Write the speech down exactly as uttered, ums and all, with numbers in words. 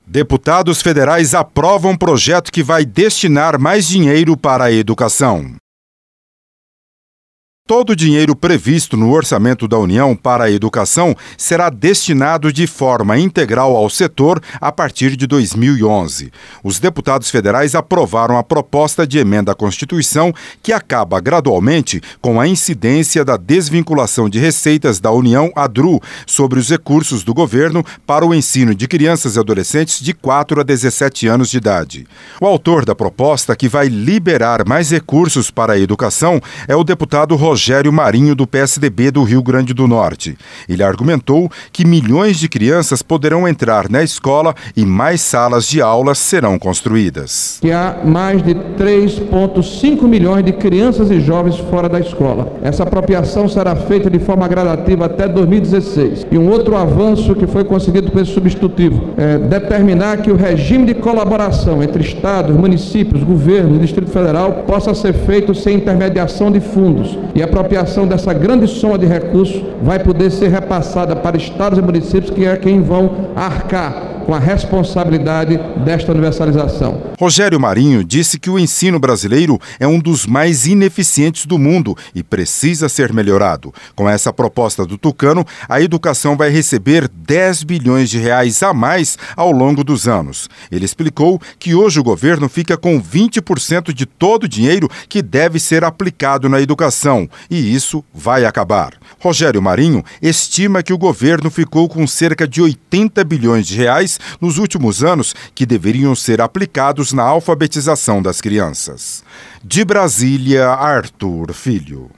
Deputados federais aprovam projeto que vai destinar mais dinheiro para a educação. Todo o dinheiro previsto no orçamento da União para a educação será destinado de forma integral ao setor a partir de dois mil e onze. Os deputados federais aprovaram a proposta de emenda à Constituição que acaba gradualmente com a incidência da desvinculação de receitas da União, a D R U, sobre os recursos do governo para o ensino de crianças e adolescentes de quatro a dezessete anos de idade. O autor da proposta, que vai liberar mais recursos para a educação, é o deputado Rogério Rogério Marinho, do P S D B do Rio Grande do Norte. Ele argumentou que milhões de crianças poderão entrar na escola e mais salas de aulas serão construídas. Que há mais de três vírgula cinco milhões de crianças e jovens fora da escola. Essa apropriação será feita de forma gradativa até dois mil e dezesseis. E um outro avanço que foi conseguido pelo substitutivo é determinar que o regime de colaboração entre estados, municípios, governo e Distrito Federal possa ser feito sem intermediação de fundos. E a apropriação dessa grande soma de recursos vai poder ser repassada para estados e municípios, que é quem vão arcar com a responsabilidade desta universalização. Rogério Marinho disse que o ensino brasileiro é um dos mais ineficientes do mundo e precisa ser melhorado. Com essa proposta do tucano, a educação vai receber dez bilhões de reais a mais ao longo dos anos. Ele explicou que hoje o governo fica com vinte por cento de todo o dinheiro que deve ser aplicado na educação, e isso vai acabar. Rogério Marinho estima que o governo ficou com cerca de oitenta bilhões de reais nos últimos anos que deveriam ser aplicados na alfabetização das crianças. De Brasília, Arthur Filho.